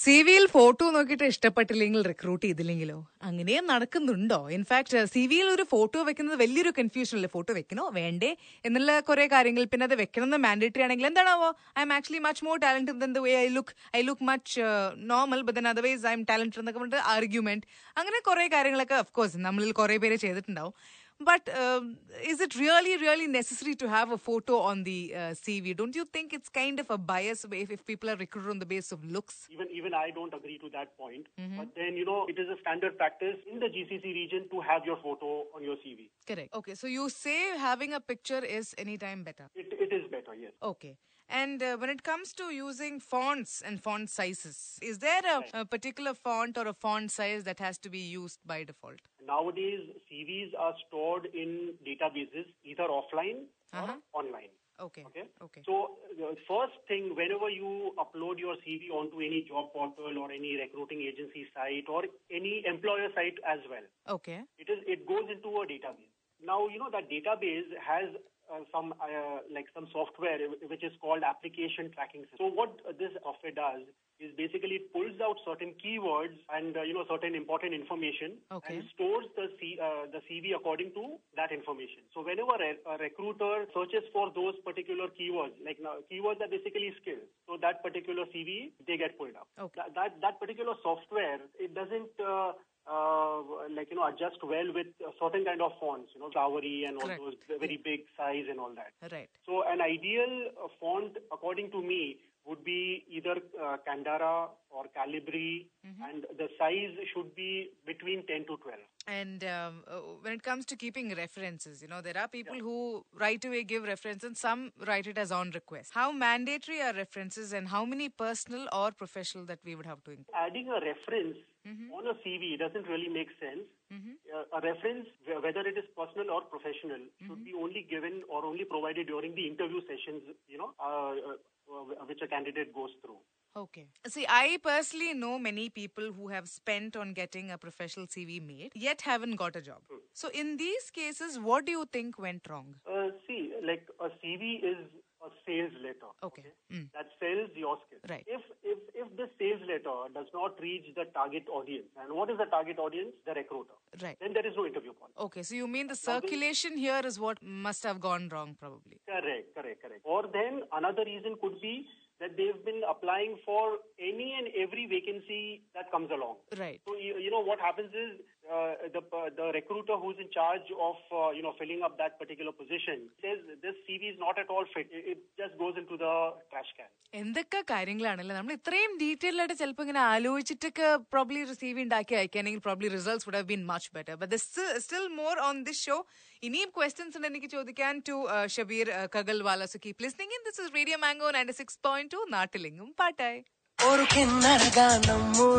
സിവിയിൽ photo നോക്കിയിട്ട് ഇഷ്ടപ്പെട്ടില്ലെങ്കിൽ recruit ചെയ്തില്ലെങ്കിലോ? അങ്ങനെയും നടക്കുന്നുണ്ടോ? ഇൻഫാക്ട് സിവിയിൽ ഒരു ഫോട്ടോ വെക്കുന്നത് വലിയൊരു കൺഫ്യൂഷൻ അല്ലേ. ഫോട്ടോ വെക്കണോ വേണ്ടേ എന്നുള്ള കുറെ കാര്യങ്ങൾ. പിന്നെ അത് വെക്കണമെന്ന് മാൻഡേറ്ററി ആണെങ്കിൽ എന്താണാവോ, I'm actually much more talented than the way I look much normal but then otherwise I'm talented എന്നൊക്കെ പറഞ്ഞിട്ട് ആർഗ്യുമെന്റ്, അങ്ങനെ കുറെ കാര്യങ്ങളൊക്കെ ഓഫ്കോഴ്സ് നമ്മളിൽ കുറെ പേര് ചെയ്തിട്ടുണ്ടാവും. But is it really necessary to have a photo on the CV? Don't you think it's kind of a bias if people are recruited on the basis of looks? Even I don't agree to that point. But then, it is a standard practice in the GCC region to have your photo on your CV. Correct. Okay, so you say having a picture is anytime better. It is better, yes. Okay. And when it comes to using fonts and font sizes, is there a particular font or a font size that has to be used by default? Nowadays, CVs are stored in databases, either offline or online. Okay. So the first thing, whenever you upload your CV onto any job portal or any recruiting agency site or any employer site as well, it goes into a database. Now, that database has some software which is called application tracking system. So what this software does is basically it pulls out certain keywords and certain important information and stores the CV according to that information. So whenever a recruiter searches for those particular keywords, keywords are basically skills. So that particular CV, they get pulled up. That particular software, it doesn't adjust well with certain kind of fonts, flowery and all those very big size and all that. Right. So an ideal font, according to me, would be either Candara or Calibri, and the size should be between 10 to 12. And when it comes to keeping references, there are people who right away give reference and some write it as on request. How mandatory are references and how many personal or professional that we would have to include? Adding a reference on a CV doesn't really make sense. A reference, whether it is personal or professional, should be only given or only provided during the interview sessions, which a candidate goes through. Okay. See, I personally know many people who have spent on getting a professional CV made, yet haven't got a job. So in these cases, what do you think went wrong? A CV is a sales letter. Okay. That sells your skills. Right. If the sales letter does not reach the target audience, and what is the target audience? The recruiter. Right. Then there is no interview point. Okay, so you mean the circulation here is what must have gone wrong, probably. Correct. Or then another reason could be that they've been applying for any and every vacancy that comes along. Right. So, what happens is the recruiter who's in charge of, filling up that particular position says this CV is not at all fit. It just goes into the trash can. എന്തൊക്കെ കാര്യങ്ങളാണല്ലേ നമ്മൾ ഇത്രയും detail ആയിട്ട് ചിലപ്പോൾ ഇങ്ങനെ ആലോചിച്ചിട്ടൊക്കെ probably receive ഉണ്ടാക്കി അയക്കുകയാണെങ്കിൽ probably results would have been much better. But still more on this show. ഇനിയും questions ഉണ്ട് എനിക്ക് ചോദിക്കാൻ to Shabbir Kagalwala. So keep listening in. This is radio mango 96.2 നാട്ടിലെങ്ങും പാട്ടായി.